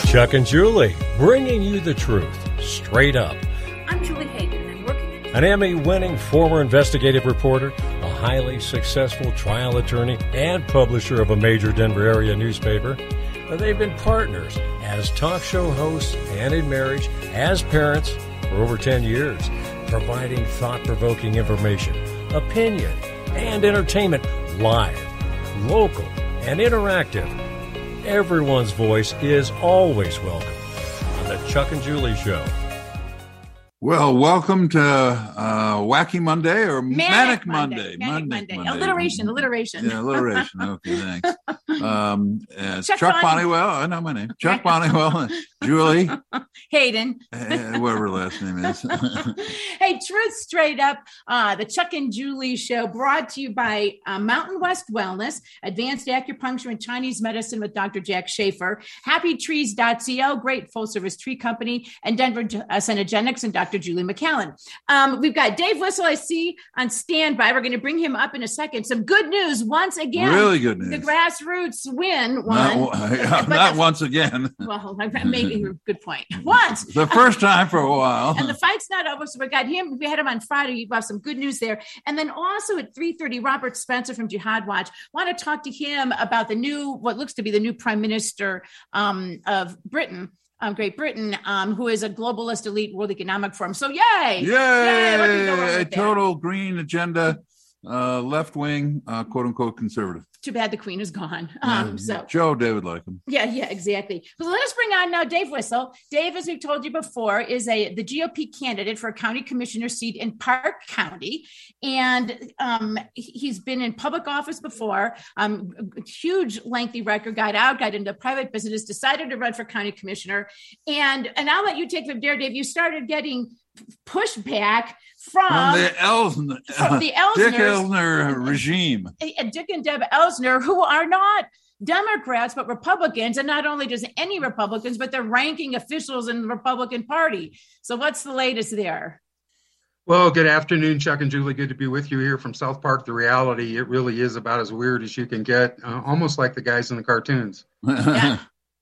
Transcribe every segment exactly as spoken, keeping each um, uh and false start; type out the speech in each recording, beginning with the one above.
Chuck and Julie, bringing you the truth, straight up. I'm Julie Hayden, and I'm working at... An Emmy-winning former investigative reporter, a highly successful trial attorney, and publisher of a major Denver area newspaper. They've been partners as talk show hosts and in marriage, as parents for over ten years, providing thought-provoking information, opinion, and entertainment live, local, and interactive. Everyone's voice is always welcome on the Chuck and Julie Show. Well, welcome to uh, Wacky Monday or Manic, Manic Monday. Monday. Manic Monday. Monday. Alliteration, alliteration. Yeah, alliteration. Okay, thanks. Um, uh, Chuck Chuck Bonnie- Bonnywell. I know my name. Chuck Bonnywell. Julie. Hayden. Uh, whatever her last name is. Hey, Truth Straight Up, uh, the Chuck and Julie Show, brought to you by uh, Mountain West Wellness, Advanced Acupuncture and Chinese Medicine with Doctor Jack Schaefer, happy trees dot co, great full-service tree company, and Denver uh, Cenogenics and Doctor Julie McCallan. Um, we've got Dave Whistle, I see, on standby. We're going to bring him up in a second. Some good news once again. Really good news. The Grassroots win one. Not, not the, once again. Well, I'm making a good point. Once. The first time for a while. And the fight's not over, so we got him. We had him on Friday. You have some good news there. And then also at three thirty, Robert Spencer from Jihad Watch. Want to talk to him about the new, what looks to be the new Prime Minister um, of Britain. Um, Great Britain, um, who is a globalist elite World Economic Forum. So yay! Yay! Yay! What can go wrong A with that? total green agenda, uh, left wing, uh, quote unquote conservative. Too bad the Queen is gone. Um, Yeah, so Joe David like him. yeah, yeah, exactly. But let us bring on now Dave Whistle. Dave, as we've told you before, is a the G O P candidate for a county commissioner seat in Park County, and um, he's been in public office before. Um, a huge, lengthy record. Got out, got into private business, decided to run for county commissioner, and and I'll let you take from there, Dave. You started getting pushback from, From the Elsner, from the Dick Elsners. Elsner regime. and Dick and Deb Elsner, who are not Democrats, but Republicans. And not only just any Republicans, but they're ranking officials in the Republican Party. So what's the latest there? Well, good afternoon, Chuck and Julie. Good to be with you here from South Park. The reality, it really is about as weird as you can get, uh, almost like the guys in the cartoons. Yeah.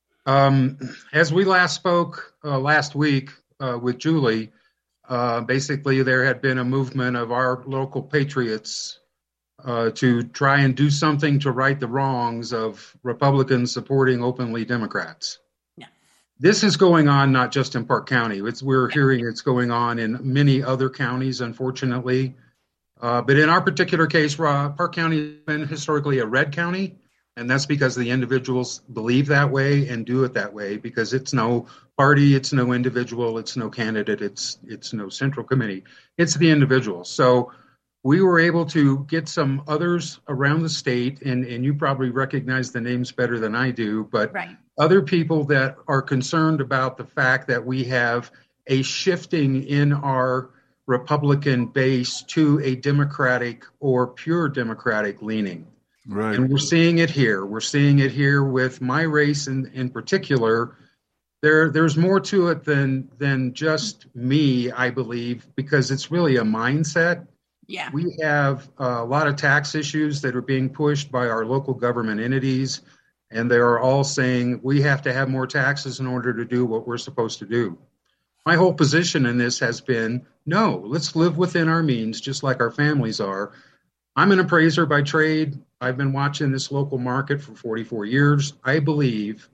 Um, as we last spoke uh, last week uh, with Julie, uh, basically there had been a movement of our local patriots uh, to try and do something to right the wrongs of Republicans supporting openly Democrats. Yeah. This is going on not just in Park County. It's, we're hearing it's going on in many other counties, unfortunately. Uh, but in our particular case, uh, Park County has been historically a red county. And that's because the individuals believe that way and do it that way, because it's no party, it's no individual, it's no candidate, it's it's no central committee, it's the individual. So we were able to get some others around the state, and, and you probably recognize the names better than I do, but Right. other people that are concerned about the fact that we have a shifting in our Republican base to a Democratic or pure Democratic leaning. Right. And we're seeing it here. We're seeing it here with my race in, in particular. There, there's more to it than than just me, I believe, because it's really a mindset. Yeah. We have a lot of tax issues that are being pushed by our local government entities, and they are all saying we have to have more taxes in order to do what we're supposed to do. My whole position in this has been, no, let's live within our means, just like our families are. I'm an appraiser by trade. I've been watching this local market for forty-four years. I believe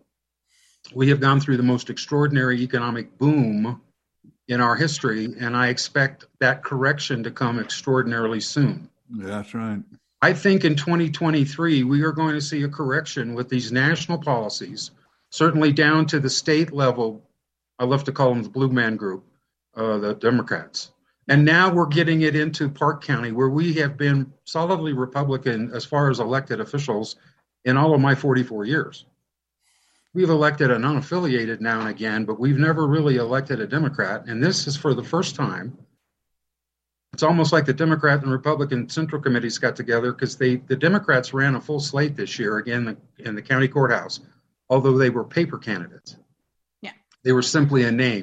we have gone through the most extraordinary economic boom in our history, and I expect that correction to come extraordinarily soon. Yeah, that's right. I think in twenty twenty-three, we are going to see a correction with these national policies, certainly down to the state level. I love to call them the Blue Man Group, uh, the Democrats. And now we're getting it into Park County, where we have been solidly Republican as far as elected officials in all of my forty-four years. We've elected an unaffiliated now and again, but we've never really elected a Democrat. And this is for the first time. It's almost like the Democrat and Republican Central Committees got together, because they the Democrats ran a full slate this year, again, in the county courthouse, although they were paper candidates. Yeah. They were simply a name.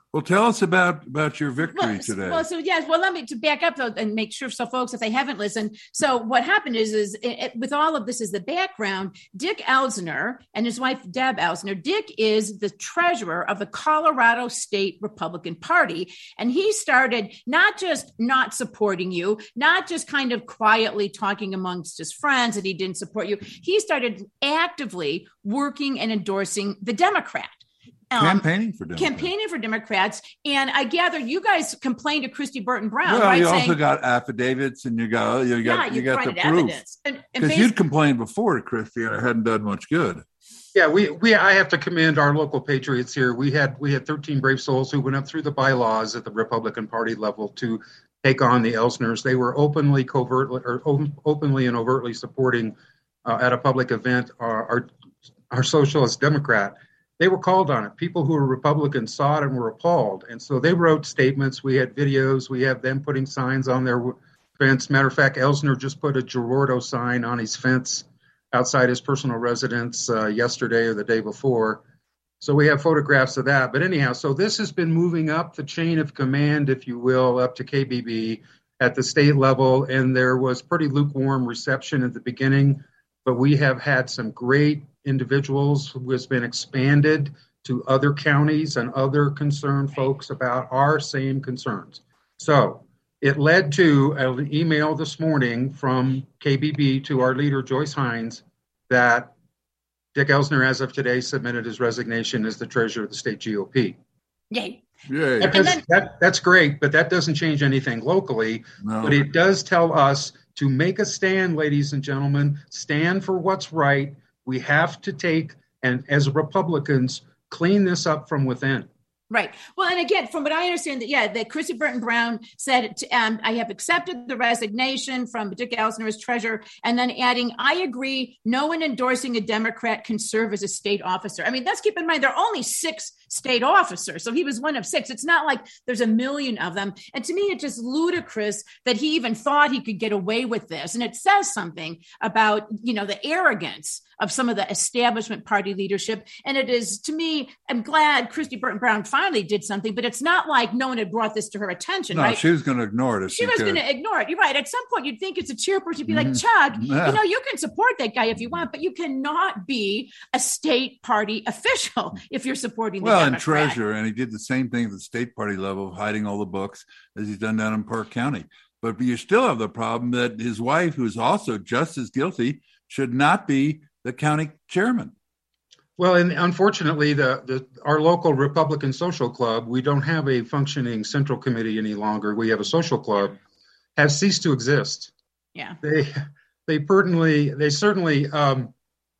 Well, tell us about, about your victory well, today. Well, so yes, well, let me to back up though and make sure so folks, if they haven't listened. So what happened is, is it, it, with all of this as the background, Dick Elsner and his wife, Deb Elsner. Dick is the treasurer of the Colorado State Republican Party. And he started not just not supporting you, not just kind of quietly talking amongst his friends that he didn't support you. He started actively working and endorsing the Democrat. Um, campaigning for Democrats. Campaigning for Democrats. And I gather you guys complained to Christy Burton Brown, well, right? you saying, also got affidavits and you got you got yeah, you got the proof. Because you'd complained before to Christy and it hadn't done much good. Yeah, we we I have to commend our local patriots here. We had we had thirteen brave souls who went up through the bylaws at the Republican Party level to take on the Elsners. They were openly, covertly, or openly and overtly supporting uh, at a public event our, our our socialist Democrat. They were called on it. People who were Republicans saw it and were appalled. And so they wrote statements. We had videos. We have them putting signs on their fence. Matter of fact, Elsner just put a Gerardo sign on his fence outside his personal residence uh, yesterday or the day before. So we have photographs of that. But anyhow, so this has been moving up the chain of command, if you will, up to K B B at the state level. And there was pretty lukewarm reception at the beginning. But we have had some great individuals who has been expanded to other counties and other concerned folks about our same concerns. So it led to an email this morning from K B B to our leader, Joyce Hines, that Dick Elsner, as of today, submitted his resignation as the treasurer of the state G O P. Yay. Yay. That does, then, that, that's great, but that doesn't change anything locally. No. But it does tell us to make a stand, ladies and gentlemen, stand for what's right. We have to take, and as Republicans, clean this up from within. Right. Well, and again, from what I understand, that yeah, that Christy Burton Brown said, to, um, I have accepted the resignation from Dick Elsner as treasurer, and then adding, I agree, no one endorsing a Democrat can serve as a state officer. I mean, let's keep in mind, there are only six state officers. So he was one of six. It's not like there's a million of them. And to me, it's just ludicrous that he even thought he could get away with this. And it says something about, you know, the arrogance of some of the establishment party leadership. And it is, to me, I'm glad Christy Burton Brown finally did something, but it's not like no one had brought this to her attention, no, right? she was going to ignore it. She was going to ignore it. You're right. At some point, you'd think it's a chairperson. You'd be like, Chuck, yeah. you know, you can support that guy if you want, but you cannot be a state party official if you're supporting the well, Democrat. And treasurer, and he did the same thing at the state party level, hiding all the books as he's done down in Park County. But you still have the problem that his wife, who is also just as guilty, should not be the county chairman. Well, and unfortunately, the, the our local Republican Social Club, we don't have a functioning central committee any longer. We have a social club, has ceased to exist. Yeah. They they pertinently, they certainly, um,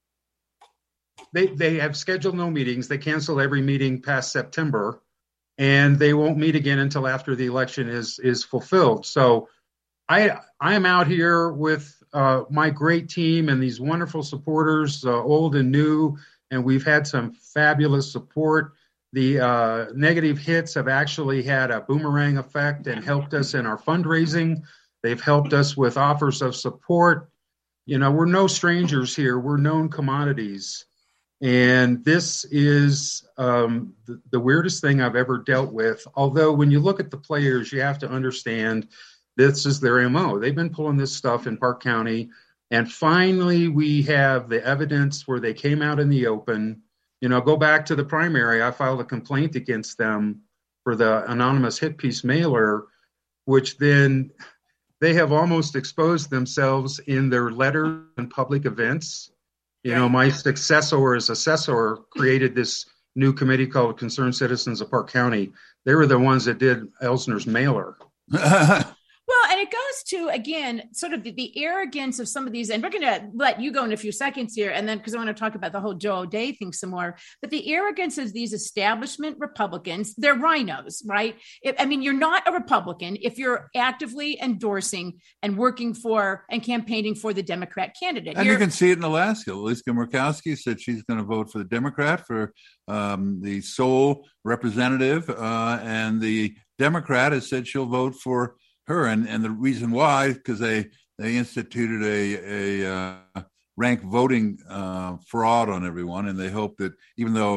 they they have scheduled no meetings. They cancel every meeting past September, and they won't meet again until after the election is is fulfilled. So I I am out here with uh, my great team and these wonderful supporters, uh, old and new. And we've had some fabulous support. The uh, negative hits have actually had a boomerang effect and helped us in our fundraising. They've helped us with offers of support. You know, we're no strangers here. We're known commodities. And this is um, the, the weirdest thing I've ever dealt with. Although when you look at the players, you have to understand this is their M O. They've been pulling this stuff in Park County. And finally, we have the evidence where they came out in the open. You know, go back to the primary. I filed a complaint against them for the anonymous hit piece mailer, which then they have almost exposed themselves in their letters and public events. You know, my successor as assessor created this new committee called Concerned Citizens of Park County. They were the ones that did Elsner's mailer. Well, and it goes to, again, sort of the, the arrogance of some of these, and we're going to let you go in a few seconds here, and then because I want to talk about the whole Joe O'Dea thing some more, but the arrogance of these establishment Republicans, they're rhinos, right? If, I mean, you're not a Republican if you're actively endorsing and working for and campaigning for the Democrat candidate. And you're, you can see it in Alaska. Lisa Murkowski said she's going to vote for the Democrat for um, the sole representative, uh, and the Democrat has said she'll vote for her, and, and the reason why, because they they instituted a a uh, rank voting uh, fraud on everyone, and they hope that even though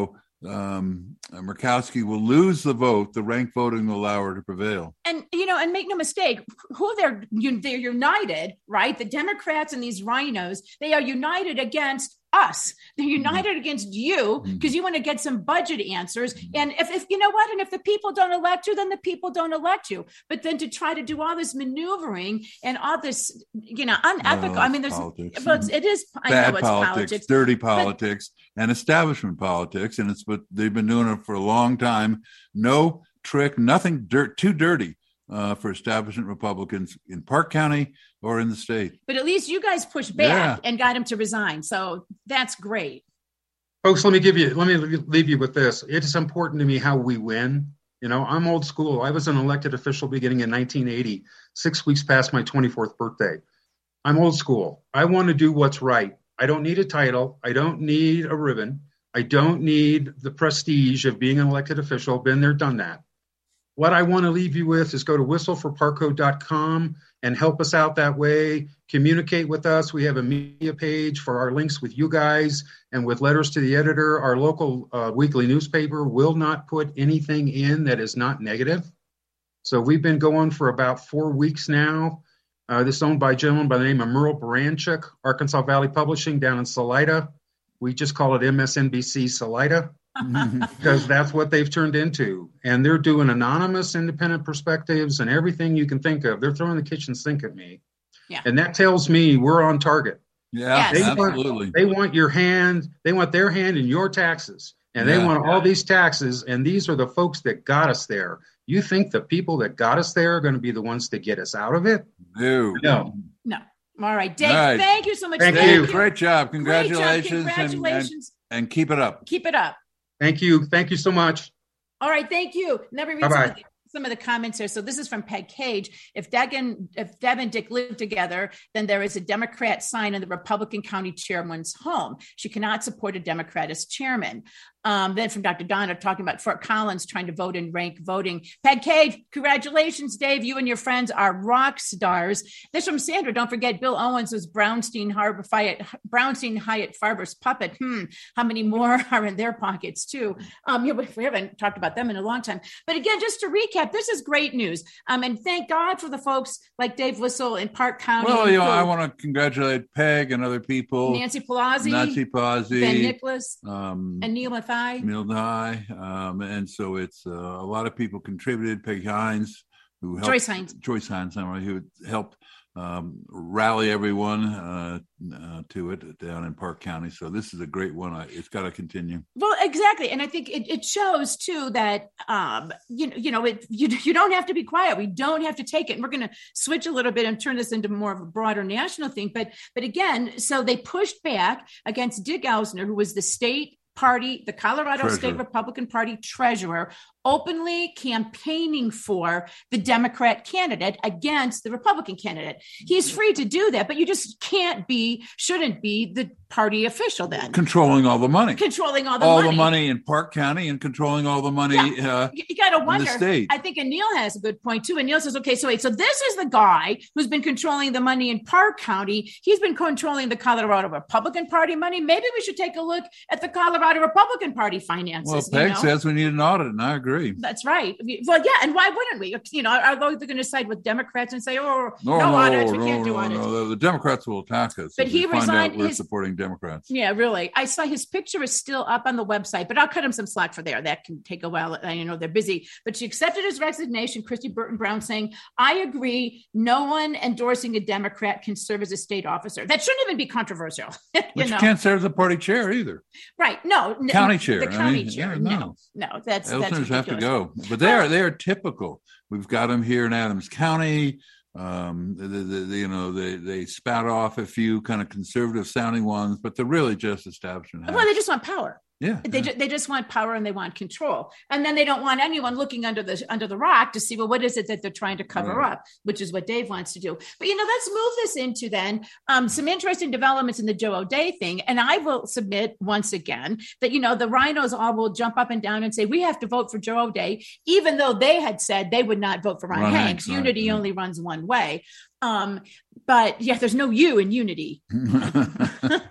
um, Murkowski will lose the vote, the ranked voting will allow her to prevail. And, you know, and make no mistake, who they're, they're united, right? The Democrats and these rhinos, they are united against us. They're united mm-hmm. against you because mm-hmm. you want to get some budget answers. Mm-hmm. And if, if, you know what, and if the people don't elect you, then the people don't elect you. But then to try to do all this maneuvering and all this, you know, unethical, well, I mean, there's, politics. well, it's, it is, I bad know it's politics, politics, dirty politics, but, and establishment politics. And it's, but they've been doing it for a long time. No trick, nothing dirt, too dirty. Uh, for establishment Republicans in Park County or in the state. But at least you guys pushed back yeah. and got him to resign. So that's great. Folks, let me give you, let me leave you with this. It is important to me how we win. You know, I'm old school. I was an elected official beginning in nineteen eighty, six weeks past my twenty-fourth birthday. I'm old school. I want to do what's right. I don't need a title. I don't need a ribbon. I don't need the prestige of being an elected official. Been there, done that. What I want to leave you with is go to whistle for parco dot com and help us out that way. Communicate with us. We have a media page for our links with you guys and with letters to the editor. Our local uh, weekly newspaper will not put anything in that is not negative. So we've been going for about four weeks now. Uh, this is owned by a gentleman by the name of Merle Baranchuk, Arkansas Valley Publishing down in Salida. We just call it M S N B C Salida. Because that's what they've turned into. And they're doing anonymous independent perspectives and everything you can think of. They're throwing the kitchen sink at me. Yeah. And that tells me we're on target. Yeah, yes. they absolutely. Want, they want your hand. They want their hand in your taxes. And yeah. they want all these taxes. And these are the folks that got us there. You think the people that got us there are going to be the ones to get us out of it? No. No. No. All right, Dave, all right. thank you so much. Thank, thank you. you. Great job. Congratulations. Great job. Congratulations. And, and, and keep it up. Keep it up. Thank you. Thank you so much. All right, thank you. Let me read some of, the, some of the comments here. So this is from Peg Cage. If Deb and, if Deb and Dick live together, then there is a Democrat sign in the Republican county chairman's home. She cannot support a Democrat as chairman. Um, then from Doctor Donna talking about Fort Collins trying to vote in rank voting. Peg Cage, congratulations, Dave. You and your friends are rock stars. This from Sandra. Don't forget, Bill Owens was Brownstein Harbor Hyatt, Brownstein Hyatt Farber's puppet. Hmm. How many more are in their pockets too? Um, yeah, we haven't talked about them in a long time. But again, just to recap, this is great news. Um, and thank God for the folks like Dave Whistle in Park County. Well, you know, I want to congratulate Peg and other people. Nancy Pelosi, Nancy Pelosi, Ben Nicholas, um, and Neil Mathai. Neil Nye, um, and so it's uh, a lot of people contributed. Peggy Hines, who helped, Joyce Hines, Joyce Hines, who helped um, rally everyone uh, uh, to it down in Park County. So this is a great one. I, it's got to continue. Well, exactly, and I think it, it shows too that um, you know, you know, it, you you don't have to be quiet. We don't have to take it. And we're going to switch a little bit and turn this into more of a broader national thing. But but again, so they pushed back against Dick Ausner, who was the state party, the Colorado Treasurer. State Republican Party treasurer, openly campaigning for the Democrat candidate against the Republican candidate. He's free to do that, but you just can't be, shouldn't be the party official then. Controlling all the money. Controlling all the all money. All the money in Park County and controlling all the money yeah. uh, You, you got to wonder. in the state. I think Anil has a good point too. Anil says, okay, so wait, so this is the guy who's been controlling the money in Park County. He's been controlling the Colorado Republican Party money. Maybe we should take a look at the Colorado Republican Party finances. Well, Peg you know? says we need an audit, and I agree. That's right. Well, yeah, and why wouldn't we? You know, are they going to side with Democrats and say, "Oh, no, no, no audits, we no, can't do no, audits"? No, the Democrats will attack us. But he find resigned out we're his- supporting Democrats. Yeah, really. I saw his picture is still up on the website, but I'll cut him some slack for there. That can take a while. I know they're busy. But she accepted his resignation, Christy Burton Brown, saying, I agree, no one endorsing a Democrat can serve as a state officer. That shouldn't even be controversial. you But know? you can't serve as a party chair either. Right. No. County n- chair. The I county mean, chair. yeah, no. no. no, that's, that's Elsinors have to ridiculous. go. But they are, they are typical. We've got them here in Adams County. Um, the, the, the, you know, they, they spout off a few kind of conservative sounding ones, but they're really just establishment. Well, they just want power. Yeah, They, yeah. ju- they just want power and they want control. And then they don't want anyone looking under the under the rock to see, well, what is it that they're trying to cover Right. up, which is what Dave wants to do. But, you know, let's move this into then um, some interesting developments in the Joe O'Dea thing. And I will submit once again that, you know, the rhinos all will jump up and down and say, we have to vote for Joe O'Dea, even though they had said they would not vote for Ron, Ron Hanks. Hanks, right, Unity yeah. only runs one way. Um, but yeah, there's no you in unity.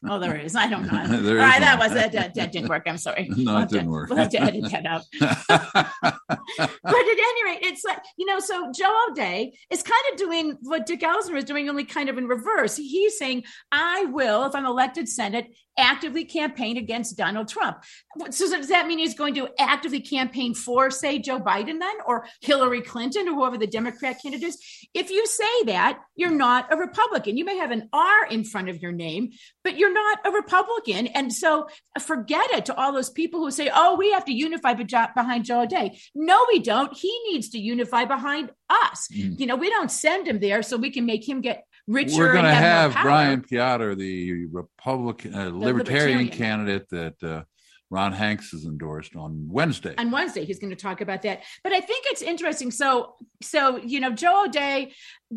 Oh, there is. I don't know. All There right, is that one. was it. That, that didn't work. I'm sorry. No, We'll it have to- didn't work. We'll have to edit that out. But at any rate, it's like, you know, so Joe O'Dea is kind of doing what Dick Ellsner is doing, only kind of in reverse. He's saying, I will, if I'm elected Senate, actively campaign against Donald Trump. So does that mean he's going to actively campaign for, say, Joe Biden then, or Hillary Clinton, or whoever the Democrat candidate is? If you say that, you're not a Republican. You may have an R in front of your name, but you're not a Republican. And so forget it to all those people who say, oh, we have to unify behind Joe O'Dea. No, we don't. He needs to unify behind us. Mm. You know, we don't send him there so we can make him get richer. We're going to have, have Brian Piotr, the Republican, uh, the libertarian, libertarian candidate that uh, Ron Hanks has endorsed on Wednesday. On Wednesday, he's going to talk about that. But I think it's interesting. So, so you know, Joe O'Dea,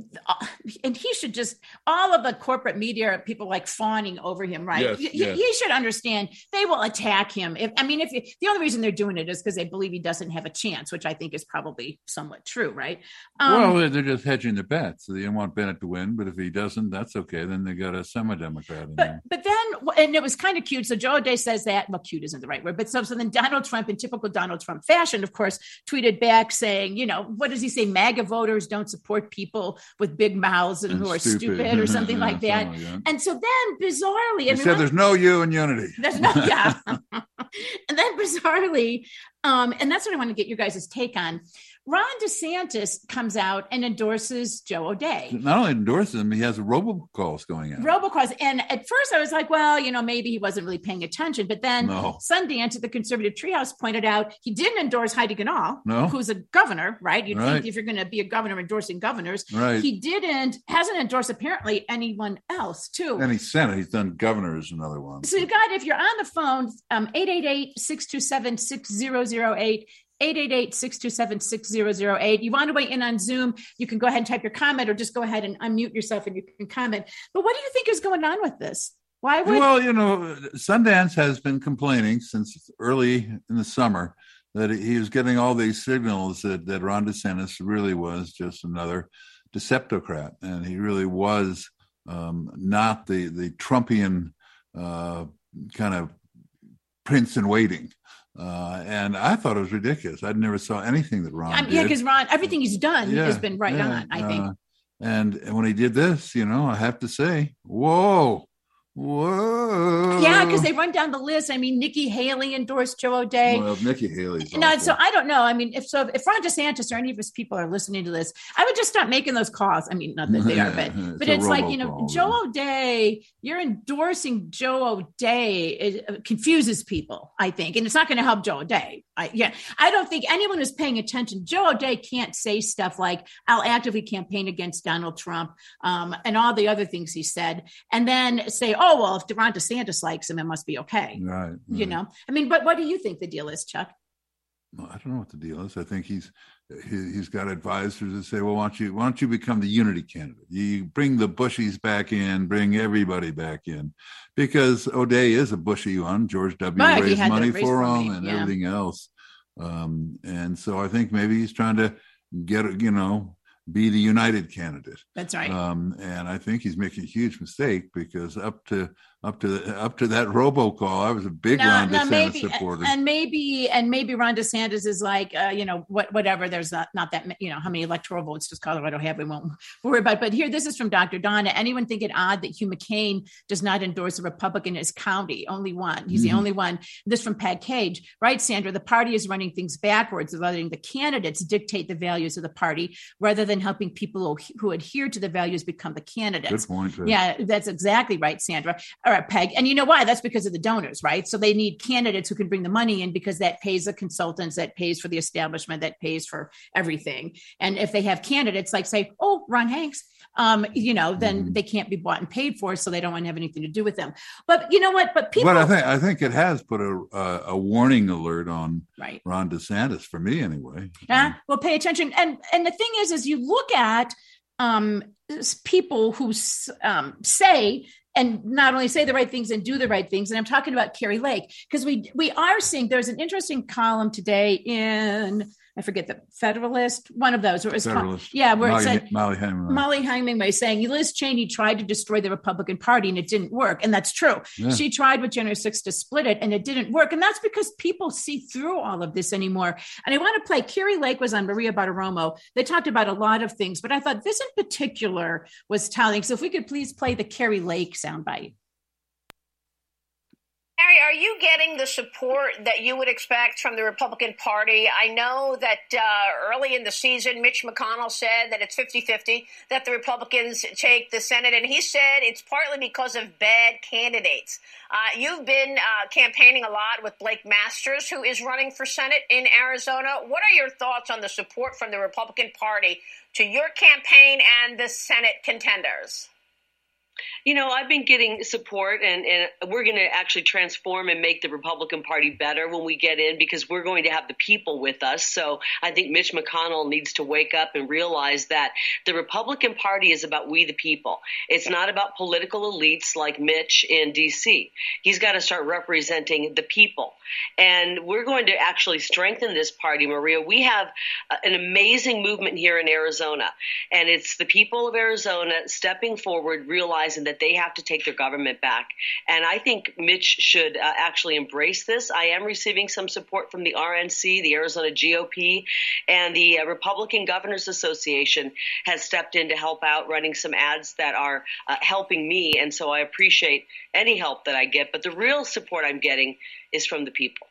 and he should just, all of the corporate media, people like fawning over him, right? Yes, he, yes. he should understand they will attack him. If, I mean, if you, the only reason they're doing it is because they believe he doesn't have a chance, which I think is probably somewhat true, right? Um, well, they're just hedging their bets. So they don't want Bennett to win, but if he doesn't, that's okay. Then they got a semi-Democrat in but, there. But then, and it was kind of cute. So Joe O'Dea says that, well, cute isn't the right word, but so, so then Donald Trump, in typical Donald Trump fashion, of course, tweeted back saying, you know, what does he say? MAGA voters don't support people with big mouths and, and who are stupid, stupid or something yeah, like that. Like that. And so then bizarrely, he I mean, said there's no you in unity. There's no, yeah. And then bizarrely, um, and that's what I want to get your guys' take on. Ron DeSantis comes out and endorses Joe O'Dea. Not only endorses him, he has robocalls going out. Robocalls. And at first I was like, well, you know, maybe he wasn't really paying attention. But then no. Sundance at the Conservative Treehouse pointed out he didn't endorse Heidi Ganahl, no. who's a governor, right? You'd right. think if you're going to be a governor endorsing governors. Right. He didn't, hasn't endorsed apparently anyone else too. And he's Senate. He's done governor is another one. So you got, if you're on the phone, um, eight eight eight, six two seven, six zero zero eight, eight eight eight, six two seven, six zero zero eight. You want to weigh in on Zoom, you can go ahead and type your comment or just go ahead and unmute yourself and you can comment. But what do you think is going on with this? Why would... Well, you know, Sundance has been complaining since early in the summer that he was getting all these signals that, that Ron DeSantis really was just another deceptocrat. And he really was um, not the, the Trumpian uh, kind of prince in waiting. Uh, and I thought it was ridiculous. I never saw anything that Ron um, did. Yeah, because Ron, everything he's done yeah, has been right yeah, on, I think. Uh, and, and when he did this, you know, I have to say, whoa, whoa. Yeah, because they run down the list. I mean, Nikki Haley endorsed Joe O'Dea. Well, Nikki Haley's No, awful. so I don't know. I mean, if so, if Ron DeSantis or any of his people are listening to this, I would just stop making those calls. I mean, not that they are, but it's but a it's like, you know, robocall, Joe yeah. O'Dea, you're endorsing Joe O'Dea. It confuses people, I think, and it's not going to help Joe O'Dea. I, yeah, I don't think anyone who's paying attention. Joe O'Dea can't say stuff like, "I'll actively campaign against Donald Trump," um, and all the other things he said, and then say, "Oh, well, if Ron DeSantis likes him, it must be okay." Right, right. You know, I mean, but what do you think the deal is, Chuck? Well, I don't know what the deal is. I think he's he, he's got advisors that say, "Well, why don't you why don't you become the unity candidate? You bring the Bushies back in, bring everybody back in, because O'Dea is a Bushy one. George W. Right, he raised had to money raise for money, him and yeah. everything else, um, and so I think maybe he's trying to get you know be the united candidate. That's right. Um, and I think he's making a huge mistake because up to up to the, up to that robocall, I was a big No, Ron no, DeSantis maybe, supporter. and maybe, and maybe Ron DeSantis is like, uh, you know, what, whatever. There's not, not that, you know, how many electoral votes does Colorado have? We won't worry about. But here, this is from Doctor Donna. Anyone think it odd that Hugh McCain does not endorse a Republican in his county? Only one. He's Mm-hmm. the only one. This from Pat Cage, right, Sandra? The party is running things backwards, letting the candidates dictate the values of the party rather than helping people who, who adhere to the values become the candidates. Good point. Right? Yeah, that's exactly right, Sandra. All right, Peg. And you know why? That's because of the donors, right? So they need candidates who can bring the money in because that pays the consultants, that pays for the establishment, that pays for everything. And if they have candidates like, say, oh, Ron Hanks, um, you know, then mm-hmm. they can't be bought and paid for, so they don't want to have anything to do with them. But you know what? But people. But I think I think it has put a a, a warning alert on right. Ron DeSantis for me anyway. Yeah, well, pay attention. And and the thing is, is you look at um, people who um, say. And not only say the right things and do the right things. And I'm talking about Carrie Lake, because we we are seeing, there's an interesting column today in I forget the Federalist, one of those. Where it was Federalist. Called, yeah, where Molly, it said Molly Hemingway. Molly Hemingway saying Liz Cheney tried to destroy the Republican Party and it didn't work. And that's true. Yeah. She tried with January sixth to split it and it didn't work. And that's because people see through all of this anymore. And I want to play, Carrie Lake was on Maria Bartiromo. They talked about a lot of things, but I thought this in particular was telling. So if we could please play the Carrie Lake soundbite. Carrie, are you getting the support that you would expect from the Republican Party? I know that uh, early in the season, Mitch McConnell said that it's fifty-fifty, that the Republicans take the Senate, and he said it's partly because of bad candidates. Uh, you've been uh, campaigning a lot with Blake Masters, who is running for Senate in Arizona. What are your thoughts on the support from the Republican Party to your campaign and the Senate contenders? You know, I've been getting support, and, and we're going to actually transform and make the Republican Party better when we get in, because we're going to have the people with us. So I think Mitch McConnell needs to wake up and realize that the Republican Party is about we the people. It's not about political elites like Mitch in D C. He's got to start representing the people. And we're going to actually strengthen this party, Maria. We have an amazing movement here in Arizona, and it's the people of Arizona stepping forward, realizing that they have to take their government back. And I think Mitch should uh, actually embrace this. I am receiving some support from the R N C, the Arizona G O P, and the uh, Republican Governors Association has stepped in to help out, running some ads that are uh, helping me. And so I appreciate any help that I get. But the real support I'm getting is from the people.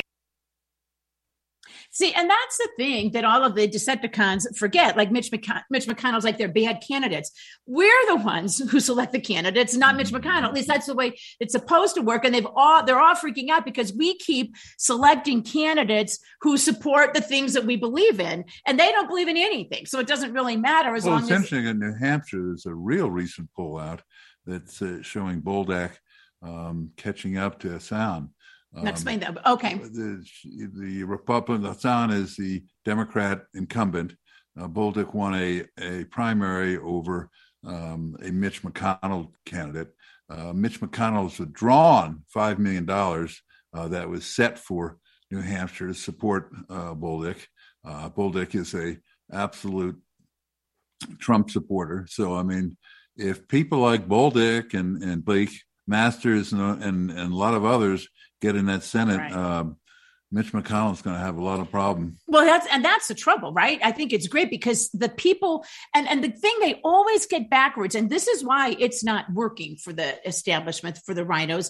See, and that's the thing that all of the Decepticons forget. Like Mitch, McCon- Mitch McConnell's like they're bad candidates. We're the ones who select the candidates, not Mitch McConnell. At least that's the way it's supposed to work. And they've all they're all freaking out because we keep selecting candidates who support the things that we believe in, and they don't believe in anything. So it doesn't really matter as well, long it's as. Interesting in New Hampshire, there's a real recent poll out that's uh, showing Bolduc um, catching up to Hassan. Um, Explain that. Okay. The, the Republican, Hassan is the Democrat incumbent. Uh, Bolduc won a, a primary over um, a Mitch McConnell candidate. Uh, Mitch McConnell has withdrawn five million dollars uh, that was set for New Hampshire to support uh, Bolduc. Uh, Bolduc is a absolute Trump supporter. So, I mean, if people like Bolduc and, and Blake Masters and, and, and a lot of others get in that Senate, right. um, Mitch McConnell's going to have a lot of problems. Well, that's and that's the trouble, right? I think it's great because the people and, and the thing they always get backwards, and this is why it's not working for the establishment, for the rhinos.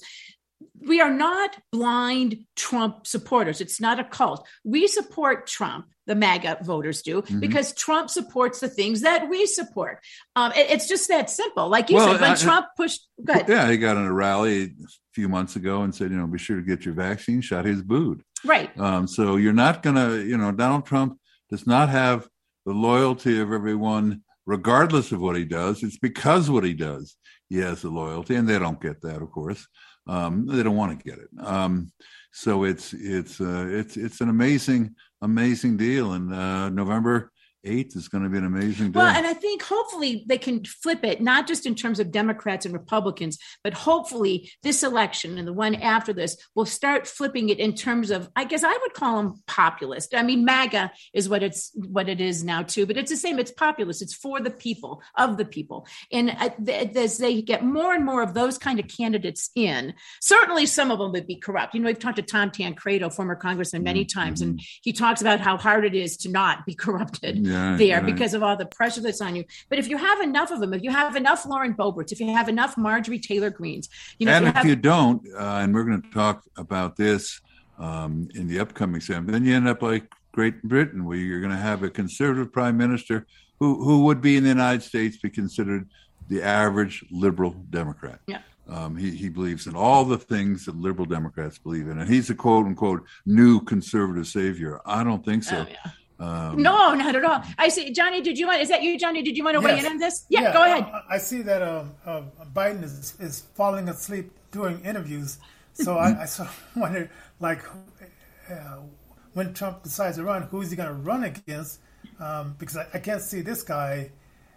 We are not blind Trump supporters. It's not a cult. We support Trump. The MAGA voters do, mm-hmm. because Trump supports the things that we support. Um, it, it's just that simple. Like you well, said, when I, Trump pushed, go ahead. Yeah, he got in a rally a few months ago and said, you know, be sure to get your vaccine shot. He's booed. Right. Um, so you're not going to, you know, Donald Trump does not have the loyalty of everyone, regardless of what he does. It's because what he does, he has the loyalty, and they don't get that, of course. Um, they don't want to get it. Um, so it's it's uh, it's it's an amazing. Amazing deal, and uh, November eighth is going to be an amazing day. Well, and I think hopefully they can flip it, not just in terms of Democrats and Republicans, but hopefully this election and the one after this will start flipping it in terms of, I guess I would call them populist. I mean, MAGA is what it's what it is now too, but it's the same. It's populist. It's for the people, of the people. And as they get more and more of those kind of candidates in, certainly some of them would be corrupt. You know, we've talked to Tom Tancredo, former congressman, many mm-hmm. times, and he talks about how hard it is to not be corrupted. Yeah. There yeah. because of all the pressure that's on you. But if you have enough of them, if you have enough Lauren Boeberts, if you have enough Marjorie Taylor Greens, you know, and if you, if have- you don't, uh, and we're going to talk about this um, in the upcoming segment, then you end up like Great Britain, where you're going to have a conservative prime minister who who would be in the United States be considered the average liberal Democrat. Yeah. Um, he, he believes in all the things that liberal Democrats believe in, and he's a quote unquote new conservative savior. I don't think so. Oh, yeah. Um, no, not at all. I see, Johnny. Did you want? Is that you, Johnny? Did you want to yes. weigh in on this? Yeah, yeah, go ahead. I, I see that uh, uh, Biden is is falling asleep during interviews, so I, I sort of wonder, like, uh, when Trump decides to run, who is he going to run against? Um, because I, I can't see this guy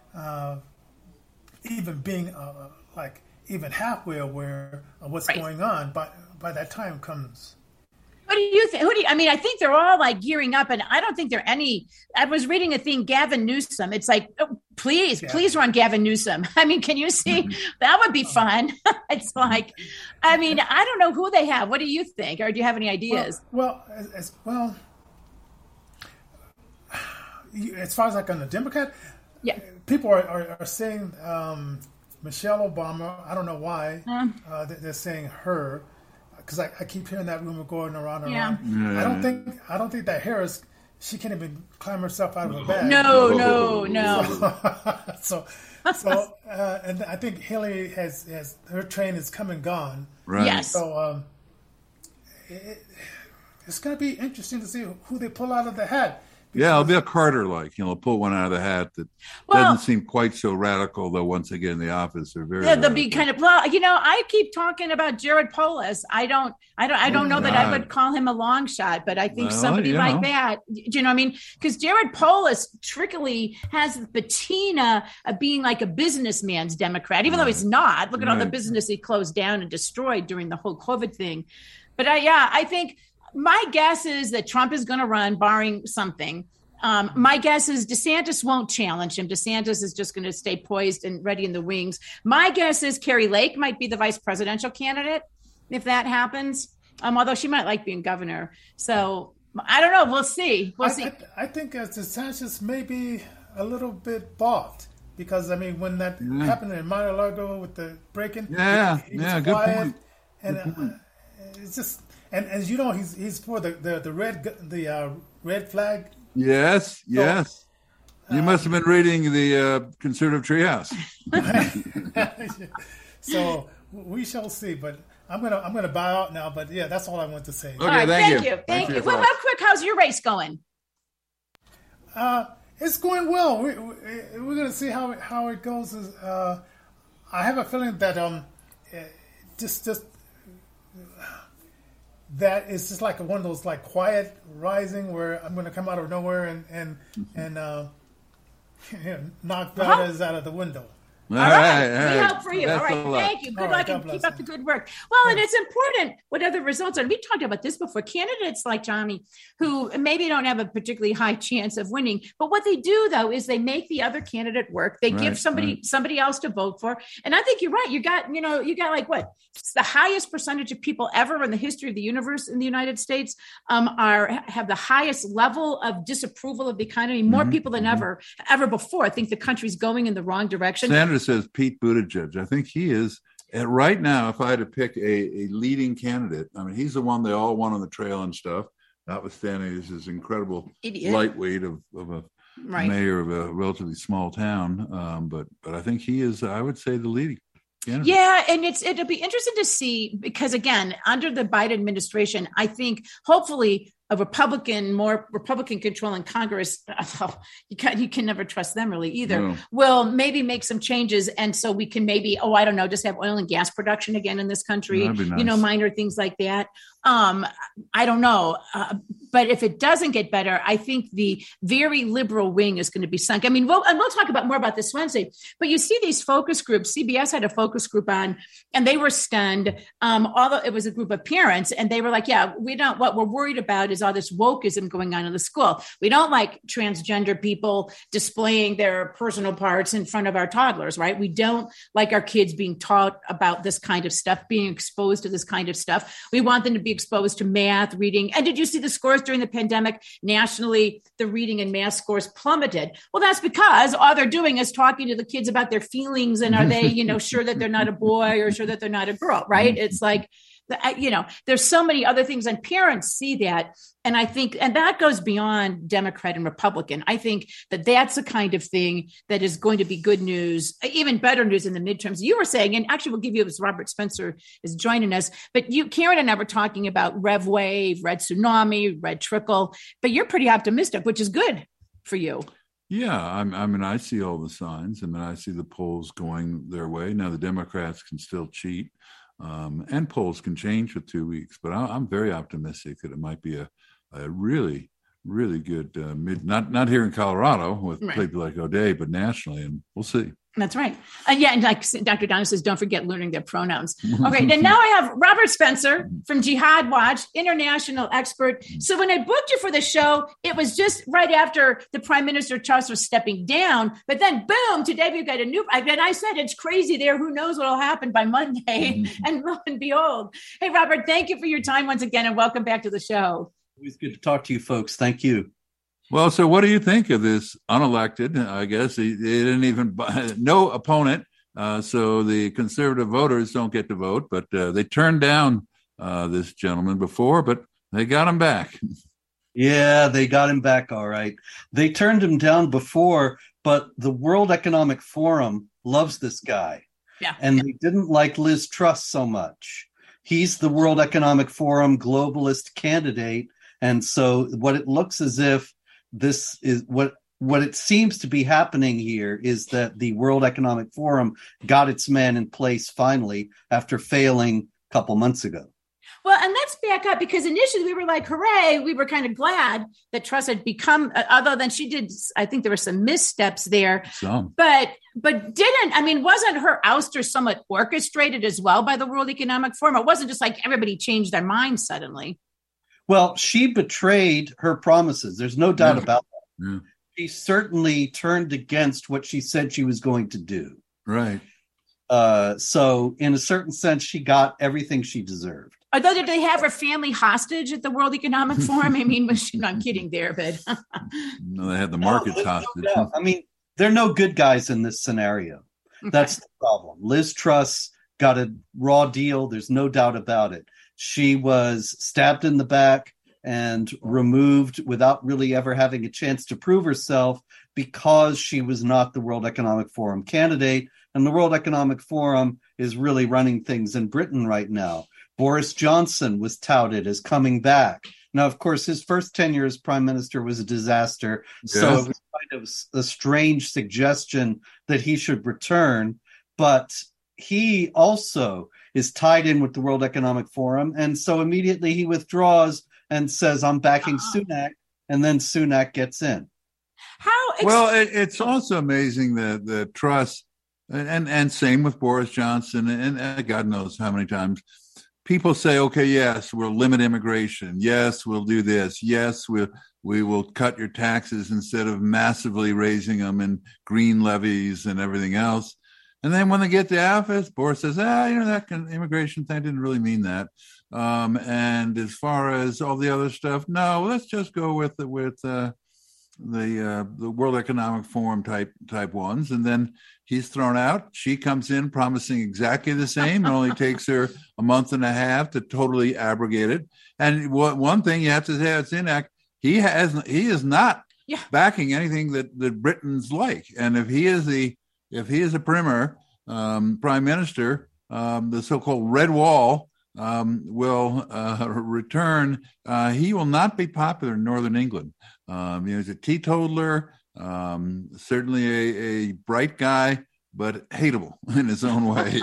uh, even being uh, like even halfway aware of what's right. going on. But by that time comes. What do you think? Who do you, I mean, I think they're all like gearing up, and I don't think there are any. I was reading a thing, Gavin Newsom. It's like, oh, please, yeah. please run Gavin Newsom. I mean, can you see? Mm-hmm. That would be fun. It's like, I mean, I don't know who they have. What do you think, or do you have any ideas? Well, well, as, well as far as like on the Democrat, yeah, people are are, are saying um, Michelle Obama. I don't know why mm. uh, they're saying her. Because I, I keep hearing that rumor going around and yeah. around. Yeah. I don't think I don't think that Harris, she can't even climb herself out of her bag. No, no, no. So, so, so uh, and I think Hillary has, has her train is come and gone. Right. Yes. So um, it, it's going to be interesting to see who they pull out of the hat. Yeah, it'll be a Carter-like, you know, pull one out of the hat that well, doesn't seem quite so radical, though once they get in the office, they're very Yeah, they'll radical. be kind of, well, you know, I keep talking about Jared Polis. I don't, I don't, I don't know that I would call him a long shot, but I think well, somebody like know. that, do you know what I mean? Because Jared Polis trickily has the patina of being like a businessman's Democrat, even right. though he's not. Look at right. all the business he closed down and destroyed during the whole COVID thing. But I, yeah, I think, my guess is that Trump is going to run, barring something. Um, my guess is DeSantis won't challenge him. DeSantis is just going to stay poised and ready in the wings. My guess is Carrie Lake might be the vice presidential candidate if that happens, um, although she might like being governor. So I don't know. We'll see. We'll I, see. I, I think uh, DeSantis may be a little bit balked because, I mean, when that yeah. happened in Mar-a-Lago with the break-in, yeah, he, he yeah, good point. And good point. Uh, it's just... And as you know, he's he's for the the, the red the uh, red flag. Yes, yes. So, you uh, must have been reading the uh, Conservative Treehouse. So we shall see. But I'm gonna I'm gonna bow out now. But yeah, that's all I want to say. Okay, all right, thank, thank you. you, thank, thank you. you. Well, real quick, how's your race going? Uh, it's going well. We, we we're gonna see how it, how it goes. Uh, I have a feeling that um, just just. that is just like one of those like quiet rising where I'm going to come out of nowhere and and mm-hmm. and uh, knock Valdez uh-huh. out of the window. All right, all right. We hope for you. That's all right, thank you. Good luck and keep up the good work. Well, Thanks. And it's important whatever the results are. We talked about this before. Candidates like Johnny, who maybe don't have a particularly high chance of winning, but what they do though is they make the other candidate work. They right, give somebody right. somebody else to vote for. And I think you're right. You got you know you got like what it's the highest percentage of people ever in the history of the universe in the United States um, are have the highest level of disapproval of the economy. More mm-hmm. people than mm-hmm. ever ever before. I think the country's going in the wrong direction. Sanders says Pete Buttigieg. I think he is at right now. If I had to pick a, a leading candidate, I mean, he's the one they all want on the trail and stuff. Notwithstanding, he's this incredible Idiot. lightweight of, of a right. mayor of a relatively small town. Um, but but I think he is. I would say the leading candidate. Yeah, and it's it'll be interesting to see because again, under the Biden administration, I think hopefully. A Republican, more Republican controlling Congress, you can, you can never trust them really either, no. will maybe make some changes. And so we can maybe, oh, I don't know, just have oil and gas production again in this country, nice. you know, minor things like that. Um, I don't know. Uh, but if it doesn't get better, I think the very liberal wing is going to be sunk. I mean, we'll, and we'll talk about more about this Wednesday, but you see these focus groups, C B S had a focus group on, and they were stunned. Um, although it was a group of parents and they were like, yeah, we don't, what we're worried about is all this wokeism going on in the school. We don't like transgender people displaying their personal parts in front of our toddlers, right? We don't like our kids being taught about this kind of stuff, being exposed to this kind of stuff. We want them to be exposed to math, reading. And did you see the scores during the pandemic? Nationally, the reading and math scores plummeted. Well, that's because all they're doing is talking to the kids about their feelings and are they, you know, sure that they're not a boy or sure that they're not a girl, right? It's like, you know, there's so many other things and parents see that. And I think, and that goes beyond Democrat and Republican. I think that that's the kind of thing that is going to be good news, even better news in the midterms. You were saying, and actually we'll give you this, Robert Spencer is joining us, but you, Karen and I were talking about Rev Wave, Red Tsunami, Red Trickle, but you're pretty optimistic, which is good for you. Yeah, I'm, I mean, I see all the signs. I mean, I see the polls going their way. Now the Democrats can still cheat. Um, and polls can change for two weeks, but I, I'm very optimistic that it might be a, a really, really good uh, mid. Not not here in Colorado with Right. people like O'Day, but nationally, and we'll see. That's right. Uh, yeah, and like Doctor Donna says, don't forget learning their pronouns. Okay, then now I have Robert Spencer from Jihad Watch, international expert. So when I booked you for the show, it was just right after the Prime Minister Truss was stepping down. But then, boom, today we've got a new. And I said it's crazy there. Who knows what will happen by Monday? And lo and behold, hey Robert, thank you for your time once again, and welcome back to the show. Always good to talk to you, folks. Thank you. Well, so what do you think of this unelected? I guess he, he didn't even buy, no opponent. Uh, so the conservative voters don't get to vote, but uh, they turned down uh, this gentleman before, but they got him back. Yeah, they got him back. All right. They turned him down before, but the World Economic Forum loves this guy. Yeah. And they didn't like Liz Truss so much. He's the World Economic Forum globalist candidate. And so what it looks as if this is what what it seems to be happening here is that the World Economic Forum got its man in place finally after failing a couple months ago. Well, and let's back up, because initially we were like, hooray, we were kind of glad that Truss had become, uh, although then she did, I think there were some missteps there, Some. but but didn't, I mean, wasn't her ouster somewhat orchestrated as well by the World Economic Forum? It wasn't just like everybody changed their mind suddenly. Well, she betrayed her promises. There's no doubt Yeah. about that. Yeah. She certainly turned against what she said she was going to do. Right. Uh, so in a certain sense, she got everything she deserved. Although, did they have her family hostage at the World Economic Forum? I mean, was she, no, I'm kidding there, but. No, they had the markets No, hostage. no doubt. I mean, there are no good guys in this scenario. Okay. That's the problem. Liz Truss got a raw deal. There's no doubt about it. She was stabbed in the back and removed without really ever having a chance to prove herself because she was not the World Economic Forum candidate. And the World Economic Forum is really running things in Britain right now. Boris Johnson was touted as coming back. Now, of course, his first tenure as prime minister was a disaster. So Yes. it was kind of a strange suggestion that he should return. But he also is tied in with the World Economic Forum. And so immediately he withdraws and says, I'm backing Oh. Sunak. And then Sunak gets in. How? Ex- Well, it, it's also amazing that the Truss, and, and and same with Boris Johnson, and, and God knows how many times people say, okay, yes, we'll limit immigration. Yes, we'll do this. Yes, we'll, we will cut your taxes instead of massively raising them in green levies and everything else. And then when they get to office, Boris says, ah, you know, that can, immigration thing didn't really mean that. Um, and as far as all the other stuff, no, let's just go with the, with uh, the uh, the World Economic Forum type type ones. And then he's thrown out. She comes in promising exactly the same. It only takes her a month and a half to totally abrogate it. And what, one thing you have to say, it's Sunak, he has he is not Yeah. backing anything that, that Britons like. And if he is the if he is a primer um, prime minister, um, the so-called red wall um, will uh, return. Uh, he will not be popular in Northern England. Um, you know, he's a teetotaler, um, certainly a, a bright guy, but hateable in his own way.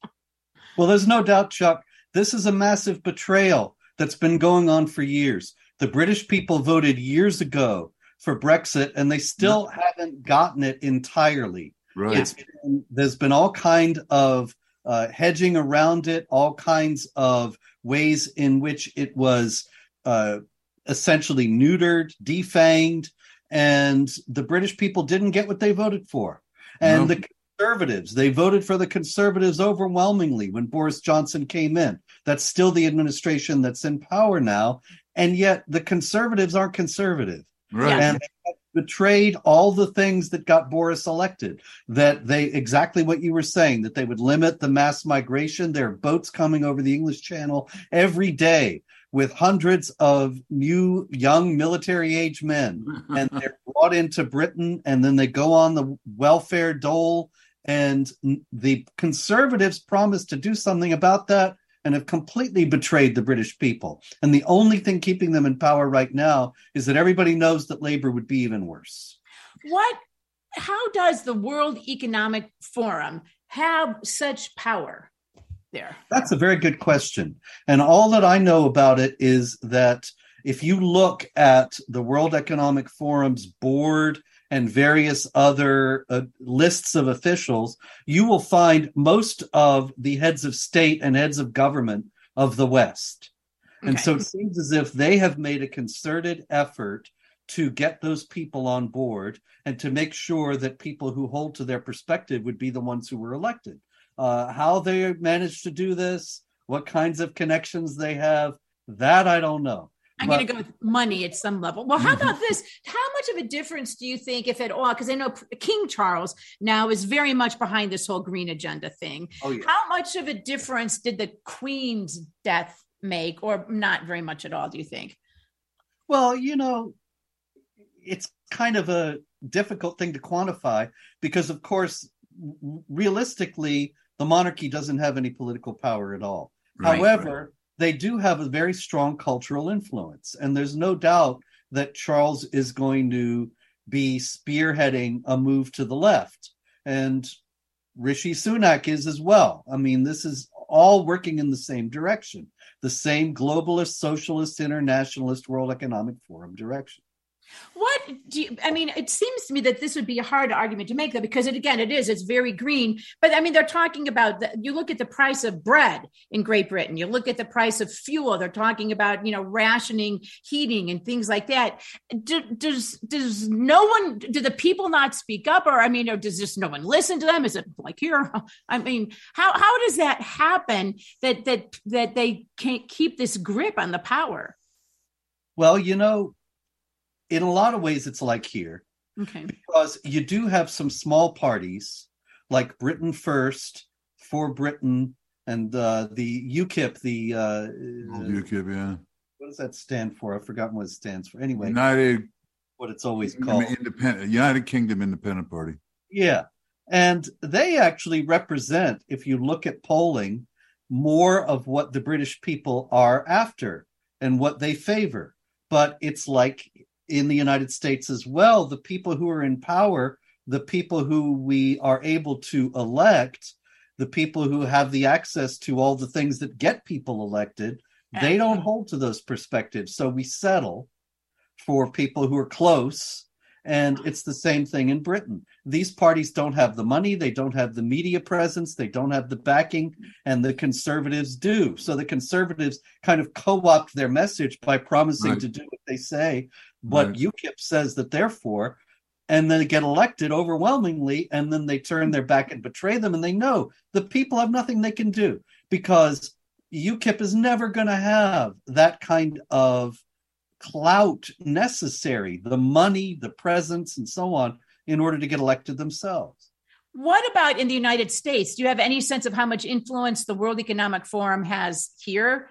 Well, there's no doubt, Chuck, this is a massive betrayal that's been going on for years. The British people voted years ago for Brexit, and they still haven't gotten it entirely. Right. It's been, there's been all kind of uh, hedging around it, all kinds of ways in which it was uh, essentially neutered, defanged, and the British people didn't get what they voted for. And No. the Conservatives, they voted for the Conservatives overwhelmingly when Boris Johnson came in. That's still the administration that's in power now, and yet the Conservatives aren't conservative. Right. Yeah. And they have betrayed all the things that got Boris elected, that they exactly what you were saying, that they would limit the mass migration. There are boats coming over the English Channel every day with hundreds of new young military age men, and they're brought into Britain, and then they go on the welfare dole. And the Conservatives promised to do something about that and have completely betrayed the British people. And the only thing keeping them in power right now is that everybody knows that Labour would be even worse. What? How does the World Economic Forum have such power there? That's a very good question. And all that I know about it is that If you look at the World Economic Forum's board and various other uh, lists of officials, you will find most of the heads of state and heads of government of the West. Okay. And so it seems as if they have made a concerted effort to get those people on board and to make sure that people who hold to their perspective would be the ones who were elected. Uh, how they managed to do this, what kinds of connections they have, that I don't know. I'm going to go with money at some level. Well, how about this? How much of a difference do you think, if at all, because I know King Charles now is very much behind this whole green agenda thing. Oh, yeah. How much of a difference did the Queen's death make, or not very much at all, do you think? Well, you know, it's kind of a difficult thing to quantify because, of course, realistically, the monarchy doesn't have any political power at all. Right, However, right. they do have a very strong cultural influence. And there's no doubt that Charles is going to be spearheading a move to the left. And Rishi Sunak is as well. I mean, this is all working in the same direction, the same globalist, socialist, internationalist, World Economic Forum direction. What do you, I mean, it seems to me that this would be a hard argument to make, though, because it, again, it is, it's very green. But I mean, they're talking about, the, you look at the price of bread in Great Britain, you look at the price of fuel, they're talking about, you know, rationing heating and things like that. Do, does, does no one, do the people not speak up? Or, I mean, or does just no one listen to them? Is it like here? I mean, how, how does that happen that, that, that they can't keep this grip on the power? Well, you know, in a lot of ways, it's like here, okay, because you do have some small parties like Britain First, For Britain, and uh, the UKIP. The uh, oh, UKIP, yeah. What does that stand for? I've forgotten what it stands for. Anyway, United, what it's always called, Independent United Kingdom Independent Party. Yeah, and they actually represent, if you look at polling, more of what the British people are after and what they favor. But it's like in the United States as well, the people who are in power, the people who we are able to elect, the people who have the access to all the things that get people elected, they don't hold to those perspectives. So we settle for people who are close. And it's the same thing in Britain. These parties don't have the money, they don't have the media presence, they don't have the backing, and the conservatives do. So the conservatives kind of co-opt their message by promising right. to do what they say, what right. UKIP says that they're for, and then they get elected overwhelmingly, and then they turn their back and betray them, and they know the people have nothing they can do because UKIP is never going to have that kind of clout necessary, the money, the presence, and so on, in order to get elected themselves. What about in the United States? Do you have any sense of how much influence the World Economic Forum has here?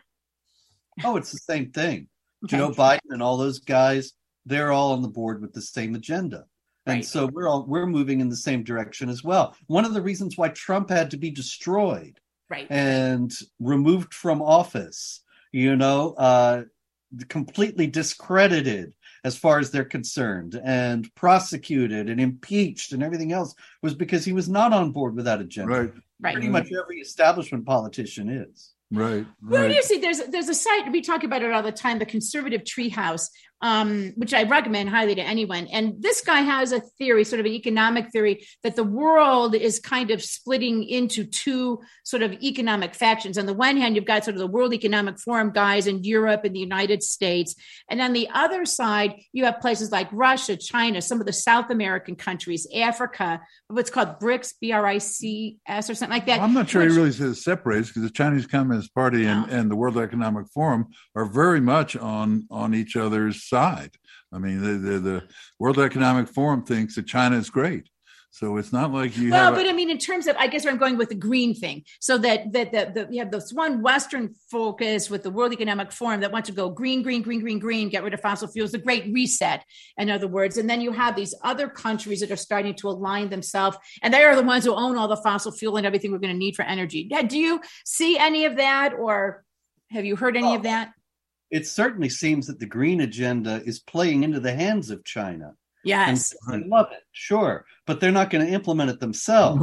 Oh, it's the same thing. Okay. Joe Biden and all those guys, they're all on the board with the same agenda. And right. so we're all we're moving in the same direction as well. One of the reasons why Trump had to be destroyed right. and removed from office, you know, uh, completely discredited as far as they're concerned and prosecuted and impeached and everything else was because he was not on board with that agenda. Right. Right. Pretty much every establishment politician is. Right. Well, right. you see, there's there's a site, we talk about it all the time, the Conservative Treehouse, um, which I recommend highly to anyone. And this guy has a theory, sort of an economic theory, that the world is kind of splitting into two sort of economic factions. On the one hand, you've got sort of the World Economic Forum guys in Europe and the United States. And on the other side, you have places like Russia, China, some of the South American countries, Africa, what's called BRICS, B R I C S or something like that. Well, I'm not sure which, he really says separates because the Chinese Communist Party and, and the World Economic Forum are very much on, on each other's side. I mean, the, the, the World Economic Forum thinks that China is great. So it's not like you well, have... Well, but I mean, in terms of, I guess where I'm going with the green thing, so that that that, that you have this one Western focus with the World Economic Forum that wants to go green, green, green, green, green, get rid of fossil fuels, the Great Reset, in other words. And then you have these other countries that are starting to align themselves, and they are the ones who own all the fossil fuel and everything we're going to need for energy. Yeah, do you see any of that, or have you heard any oh, of that? It certainly seems that the green agenda is playing into the hands of China. Yes. And I love it, sure. But they're not going to implement it themselves.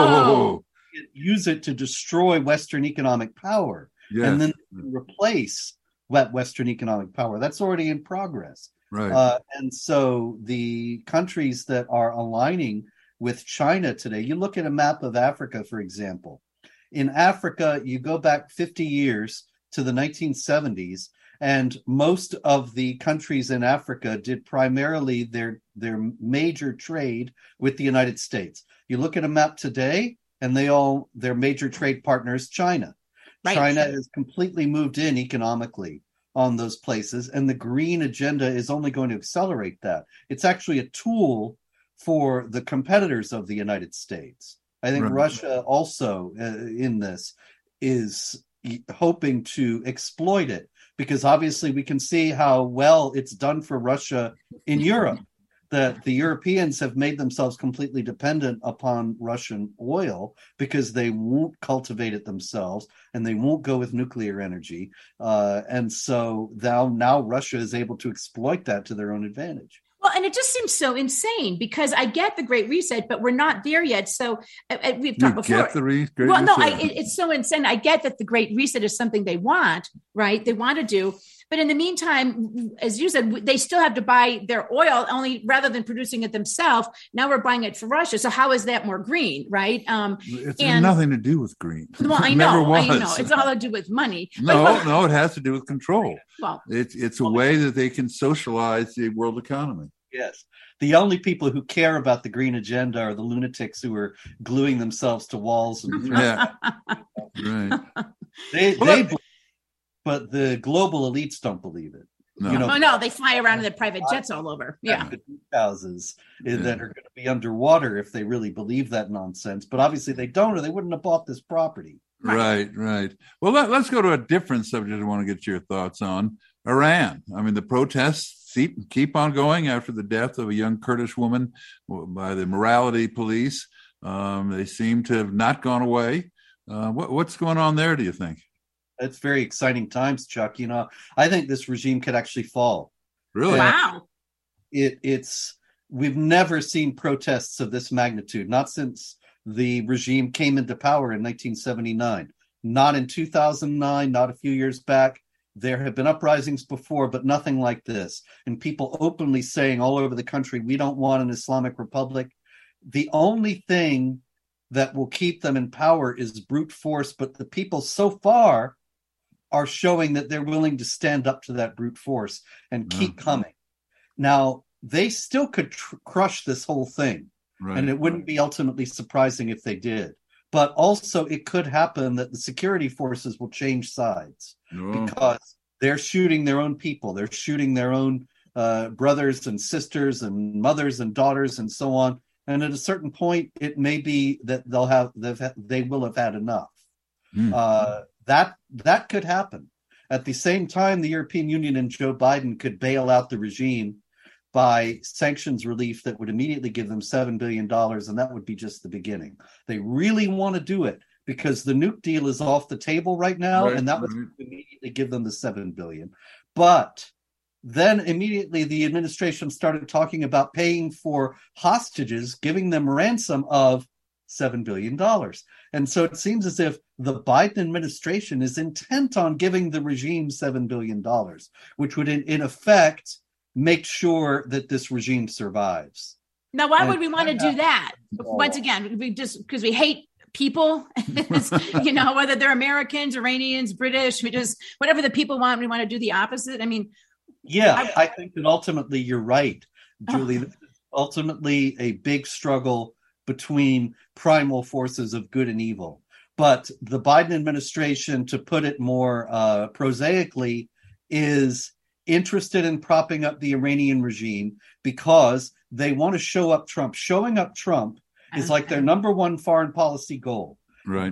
No. Use it to destroy Western economic power. Yes. And then replace Western economic power. That's already in progress. Right. Uh, and so the countries that are aligning with China today, you look at a map of Africa, for example. In Africa, you go back fifty years to the nineteen seventies, and most of the countries in Africa did primarily their, their major trade with the United States. You look at a map today, and they all, their major trade partner is China. Right. China has completely moved in economically on those places, and the green agenda is only going to accelerate that. It's actually a tool for the competitors of the United States. I think right. Russia also uh, in this is hoping to exploit it, because obviously we can see how well it's done for Russia in Europe, that the Europeans have made themselves completely dependent upon Russian oil because they won't cultivate it themselves and they won't go with nuclear energy. Uh, and so now, now Russia is able to exploit that to their own advantage. Well, and it just seems so insane, because I get the Great Reset, but we're not there yet. So uh, we've talked you before. Get the re- Great well, no, Reset. I, it, it's so insane. I get that the Great Reset is something they want, right? They want to do. But in the meantime, as you said, they still have to buy their oil, only rather than producing it themselves. Now we're buying it for Russia. So how is that more green, right? Um, it's and, nothing to do with green. Well, I know, I know. It's all to do with money. No, but, no, it has to do with control. Well, it's it's a way that they can socialize the world economy. Yes. The only people who care about the green agenda are the lunatics who are gluing themselves to walls. And yeah, right. They, they believe, but the global elites don't believe it. No. You know, oh, no, they fly around in their private jets all over. Yeah, houses yeah. that are going to be underwater if they really believe that nonsense. But obviously they don't, or they wouldn't have bought this property. Right, right. Well, let, let's go to a different subject I want to get your thoughts on. Iran. I mean, the protests keep, keep on going after the death of a young Kurdish woman by the morality police. Um, they seem to have not gone away. Uh, what, what's going on there, do you think? It's very exciting times, Chuck. You know, I think this regime could actually fall. Really? Wow. It, it's we've never seen protests of this magnitude, not since the regime came into power in nineteen seventy-nine. Not in two thousand nine, not a few years back. There have been uprisings before, but nothing like this. And people openly saying all over the country, we don't want an Islamic Republic. The only thing that will keep them in power is brute force, but the people so far are showing that they're willing to stand up to that brute force and keep mm-hmm. coming. Now, they still could tr- crush this whole thing, right. and it wouldn't be ultimately surprising if they did. But also it could happen that the security forces will change sides oh. because they're shooting their own people. They're shooting their own uh, brothers and sisters and mothers and daughters and so on. And at a certain point, it may be that they'll have, they've, they will have had enough. Mm. Uh, that that could happen. At the same time, the European Union and Joe Biden could bail out the regime by sanctions relief that would immediately give them seven billion dollars, and that would be just the beginning. They really want to do it because the nuke deal is off the table right now, right, and that would right. immediately give them the seven billion dollars. But then immediately the administration started talking about paying for hostages, giving them a ransom of seven billion dollars. And so it seems as if the Biden administration is intent on giving the regime seven billion dollars, which would in, in effect make sure that this regime survives. Now, why and would we want to do that? Once again, we just because we hate people, you know, whether they're Americans, Iranians, British, we just, whatever the people want, we want to do the opposite. I mean, yeah, I, I think that ultimately you're right, Julie. Oh. This is ultimately a big struggle between primal forces of good and evil. But the Biden administration, to put it more uh, prosaically, is interested in propping up the Iranian regime because they want to show up Trump. Showing up Trump is like their number one foreign policy goal. Right.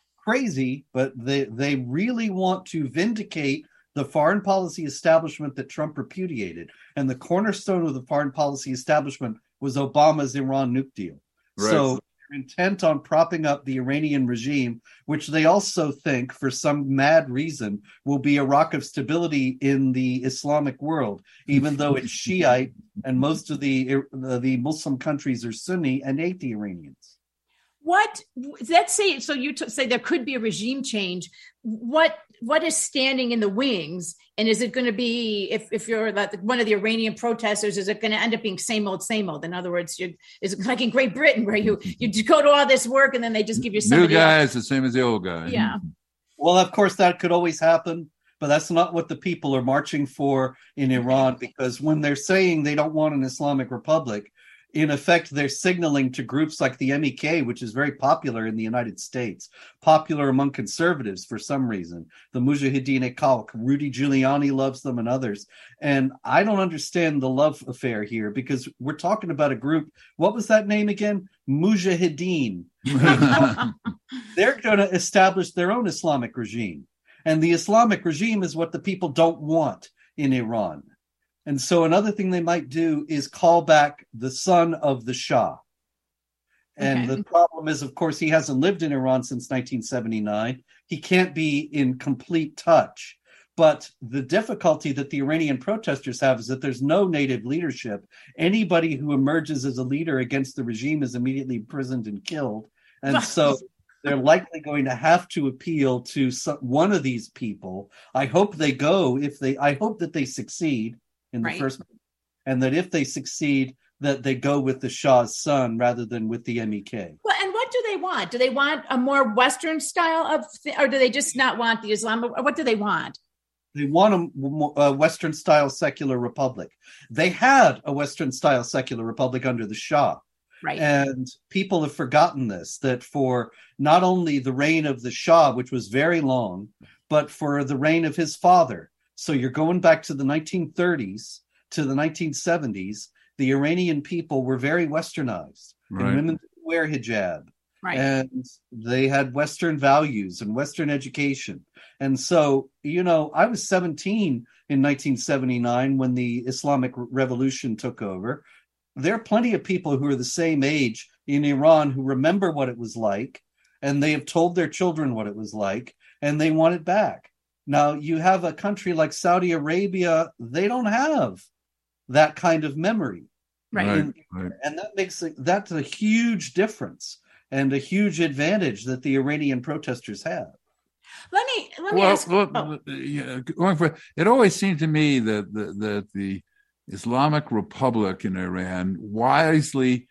Crazy, but they, they really want to vindicate the foreign policy establishment that Trump repudiated. And the cornerstone of the foreign policy establishment was Obama's Iran nuke deal. Right. So they're intent on propping up the Iranian regime, which they also think, for some mad reason, will be a rock of stability in the Islamic world, even though it's Shiite and most of the, the Muslim countries are Sunni and hate the Iranians. What, let's say, so you t- say there could be a regime change. What what is standing in the wings? And is it going to be, if, if you're like one of the Iranian protesters, is it going to end up being same old, same old? In other words, you is it like in Great Britain where you you go to all this work and then they just give you somebody new guy else? is the same as the old guy. Yeah. Well, of course, that could always happen, but that's not what the people are marching for in Iran, because when they're saying they don't want an Islamic Republic, in effect, they're signaling to groups like the M E K, which is very popular in the United States, popular among conservatives for some reason, the Mujahideen-e-Khalq, Rudy Giuliani loves them and others. And I don't understand the love affair here, because we're talking about a group. What was that name again? Mujahideen. They're going to establish their own Islamic regime. And the Islamic regime is what the people don't want in Iran. And so another thing they might do is call back the son of the Shah. And okay. The problem is, of course, he hasn't lived in Iran since nineteen seventy-nine. He can't be in complete touch. But the difficulty that the Iranian protesters have is that there's no native leadership. Anybody who emerges as a leader against the regime is immediately imprisoned and killed. And so they're likely going to have to appeal to some, one of these people. I hope they go if they, I hope that they succeed in the right. first, and that if they succeed, that they go with the Shah's son rather than with the M E K. Well, and what do they want? Do they want a more Western style of, th- or do they just not want the Islam? What do they want? They want a, a Western style secular republic. They had a Western style secular republic under the Shah. Right. And people have forgotten this, that for not only the reign of the Shah, which was very long, but for the reign of his father. So you're going back to the nineteen thirties to the nineteen seventies. The Iranian people were very Westernized. Right. And women didn't wear hijab. Right. And they had Western values and Western education. And so, you know, I was seventeen in nineteen seventy-nine when the Islamic Revolution took over. There are plenty of people who are the same age in Iran who remember what it was like, and they have told their children what it was like, and they want it back. Now, you have a country like Saudi Arabia, they don't have that kind of memory. Right. And, right. and that makes it, that's a huge difference and a huge advantage that the Iranian protesters have. Let me let me well, ask. Well, oh. yeah, going for, it always seemed to me that the, that the Islamic Republic in Iran wisely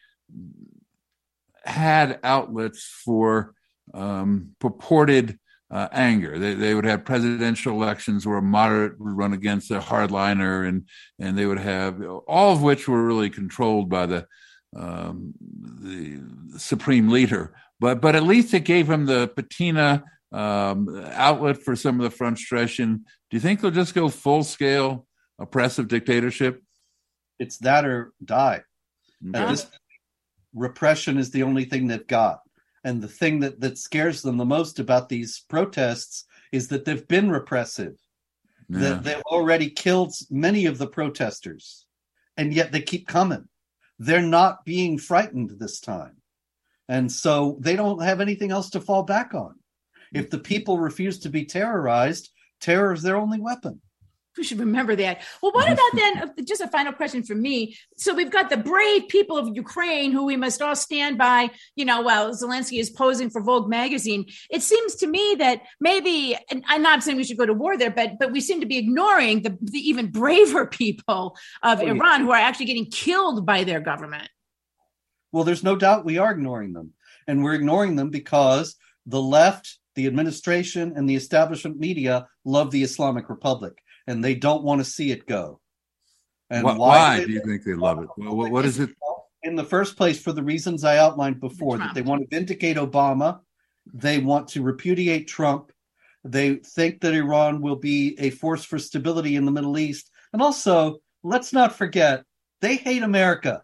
had outlets for um, purported uh, anger. They, they would have presidential elections where a moderate would run against a hardliner, and and they would have all of which were really controlled by the um, the supreme leader. But but at least it gave him the patina um, outlet for some of the frustration. Do you think they'll just go full scale oppressive dictatorship? It's that or die. Okay. At this point, repression is the only thing they've got. And the thing that, that scares them the most about these protests is that they've been repressive. Yeah. That they've already killed many of the protesters, and yet they keep coming. They're not being frightened this time. And so they don't have anything else to fall back on. If the people refuse to be terrorized, terror is their only weapon. We should remember that. Well, what about then, just a final question from me. So we've got the brave people of Ukraine who we must all stand by, you know, while Zelensky is posing for Vogue magazine. It seems to me that maybe, and I'm not saying we should go to war there, but but we seem to be ignoring the, the even braver people of oh, Iran yeah. who are actually getting killed by their government. Well, there's no doubt we are ignoring them. And we're ignoring them because the left, the administration, and the establishment media love the Islamic Republic. And they don't want to see it go. And why, why do, do you think they love it? Well, what, what is it? In the first place, for the reasons I outlined before, that they want to vindicate Obama, they want to repudiate Trump, they think that Iran will be a force for stability in the Middle East, and also, let's not forget, they hate America.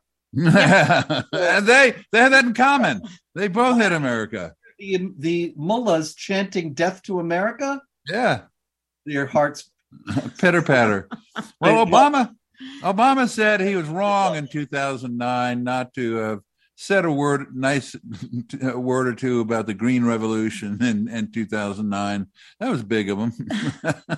And they they have that in common. They both hate America. The, the mullahs chanting "Death to America." Yeah, their hearts. Pitter patter. Well, Obama, Obama said he was wrong in two thousand nine not to have said a word, nice a word or two about the Green Revolution in, in two thousand nine. That was big of him.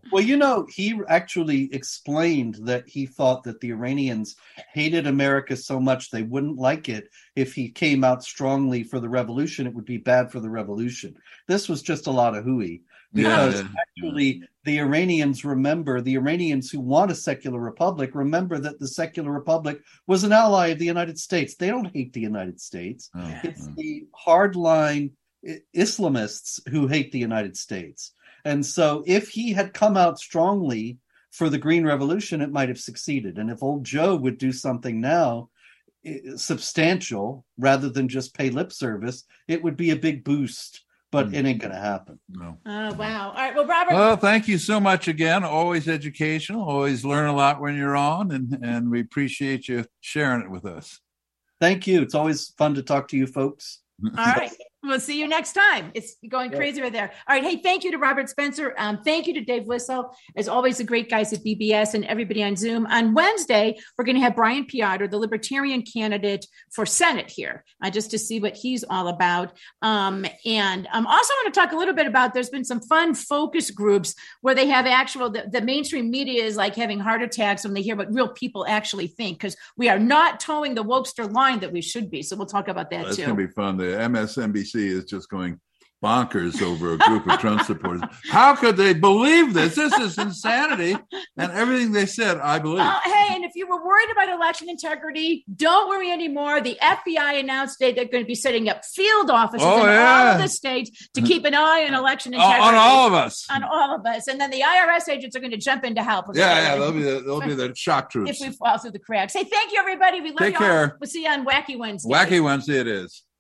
Well, you know, he actually explained that he thought that the Iranians hated America so much they wouldn't like it if he came out strongly for the revolution. It would be bad for the revolution. This was just a lot of hooey. Because yeah, actually, yeah. the Iranians remember, the Iranians who want a secular republic, remember that the secular republic was an ally of the United States. They don't hate the United States. Oh, it's oh. the hardline Islamists who hate the United States. And so if he had come out strongly for the Green Revolution, it might have succeeded. And if old Joe would do something now substantial rather than just pay lip service, it would be a big boost. But it ain't going to happen. No. Oh, wow. All right. Well, Robert. Well, thank you so much again. Always educational. Always learn a lot when you're on. And, and we appreciate you sharing it with us. Thank you. It's always fun to talk to you folks. All right. We'll see you next time. It's going crazy over there. All right. Hey, thank you to Robert Spencer. Um, thank you to Dave Whistle. As always, the great guys at B B S and everybody on Zoom. On Wednesday, we're going to have Brian Piotr, the Libertarian candidate for Senate here, uh, just to see what he's all about. Um, and I um, also want to talk a little bit about, there's been some fun focus groups where they have actual, the, the mainstream media is like having heart attacks when they hear what real people actually think, because we are not towing the wokester line that we should be. So we'll talk about that That's too. It's going to be fun. The M S N B C is just going bonkers over a group of Trump supporters. How could they believe this? This is insanity. And everything they said, I believe. Uh, hey, and if you were worried about election integrity, don't worry anymore. The F B I announced today they're going to be setting up field offices oh, in yeah. all of the states to keep an eye on election integrity. On all of us. On all of us. And then the I R S agents are going to jump in to help. Yeah, yeah, they'll be the, they'll be the shock troops. If we fall through the cracks. Hey, thank you, everybody. We love Take you care. All. We'll see you on Wacky Wednesday. Wacky Wednesday it is.